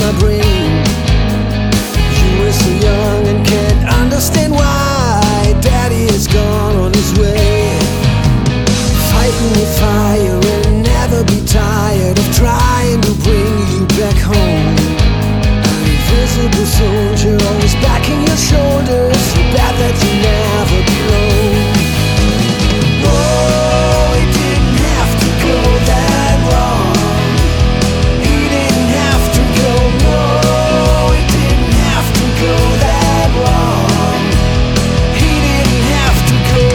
my brain. You were so young and can't understand why Daddy is gone on his way. Fighting with fire and never be tired of trying to bring you back home. An invisible soldier always backing your shoulders. So bad that you never belong. Oh, it didn't have to go that wrong. He didn't have to go, no, it didn't have to go that wrong. He didn't have to go.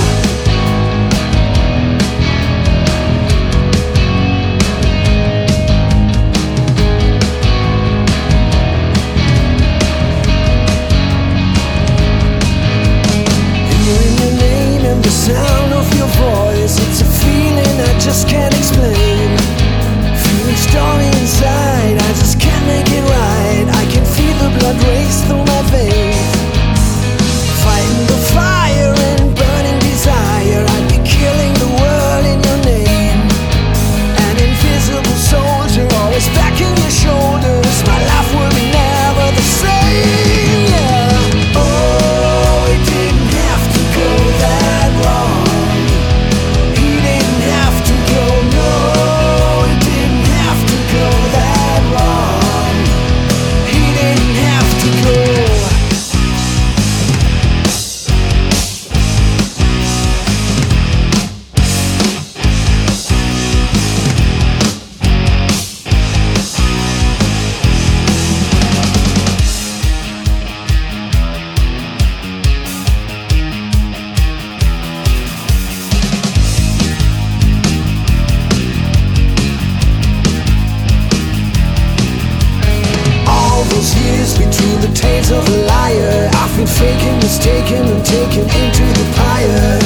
Hearing your name and the sound of your voice, it's a feeling I just can't explain. Feeling stormy inside, I just can't make it right. I can feel the blood race through my veins. Fighting the fire and burning desire, I'd be killing the world in your name. An invisible soldier always backing your shoulders. My life will be never the same, yeah. Oh, it didn't have to go that wrong. He didn't have to go, no, it didn't have to go that wrong. He didn't have to go. All those years between the tales of a liar, I've been faking, mistaken, and taken into the fire.